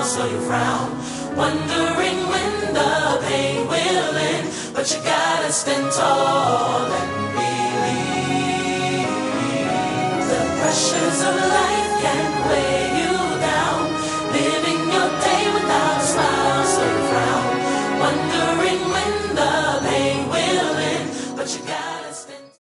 so you frown, wondering when the pain will end. But you gotta stand tall and